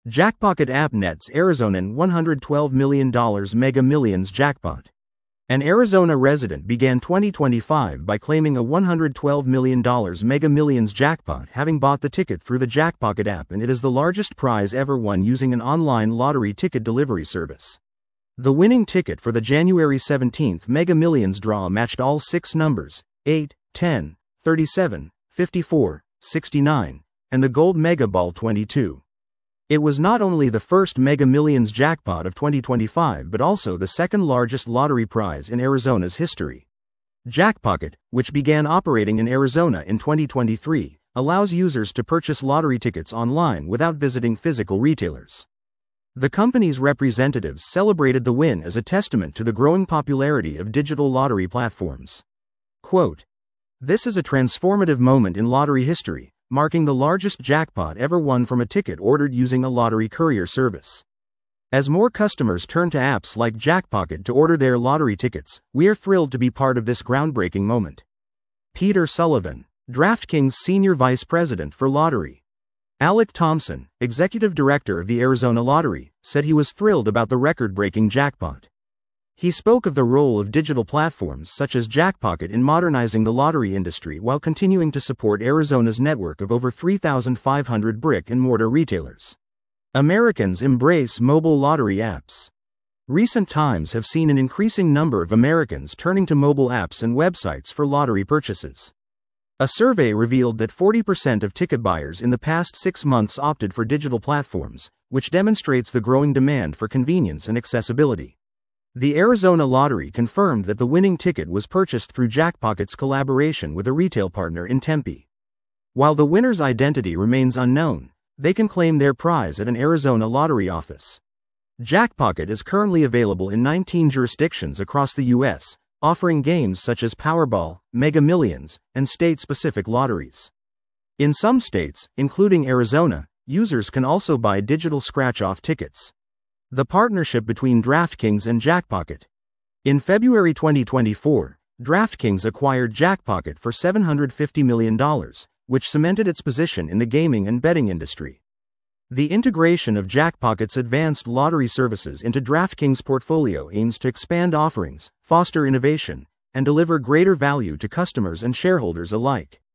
Jackpocket app nets Arizonan $112 million Mega Millions jackpot. An Arizona resident began 2025 by claiming a $112 million Mega Millions jackpot, having bought the ticket through the Jackpocket app, and it is the largest prize ever won using an online lottery ticket delivery service. The winning ticket for the January 17th Mega Millions draw matched all 6 numbers, 8, 10, 37, 54, 69, and the gold Mega Ball 22. It was not only the first Mega Millions jackpot of 2025 but also the second largest lottery prize in Arizona's history. Jackpocket, which began operating in Arizona in 2023, allows users to purchase lottery tickets online without visiting physical retailers. The company's representatives celebrated the win as a testament to the growing popularity of digital lottery platforms. Quote, "This is a transformative moment in lottery history, marking the largest jackpot ever won from a ticket ordered using a lottery courier service. As more customers turn to apps like Jackpocket to order their lottery tickets, we are thrilled to be part of this groundbreaking moment." Peter Sullivan, DraftKings Senior Vice President for Lottery. Alec Thompson, Executive Director of the Arizona Lottery, said he was thrilled about the record-breaking jackpot. He spoke of the role of digital platforms such as Jackpocket in modernizing the lottery industry while continuing to support Arizona's network of over 3,500 brick-and-mortar retailers. Americans embrace mobile lottery apps. Recent times have seen an increasing number of Americans turning to mobile apps and websites for lottery purchases. A survey revealed that 40% of ticket buyers in the past 6 months opted for digital platforms, which demonstrates the growing demand for convenience and accessibility. The Arizona Lottery confirmed that the winning ticket was purchased through Jackpocket's collaboration with a retail partner in Tempe. While the winner's identity remains unknown, they can claim their prize at an Arizona lottery office. Jackpocket is currently available in 19 jurisdictions across the U.S., offering games such as Powerball, Mega Millions, and state-specific lotteries. In some states, including Arizona, users can also buy digital scratch-off tickets. The partnership between DraftKings and Jackpocket. In February 2024, DraftKings acquired Jackpocket for $750 million, which cemented its position in the gaming and betting industry. The integration of Jackpocket's advanced lottery services into DraftKings' portfolio aims to expand offerings, foster innovation, and deliver greater value to customers and shareholders alike.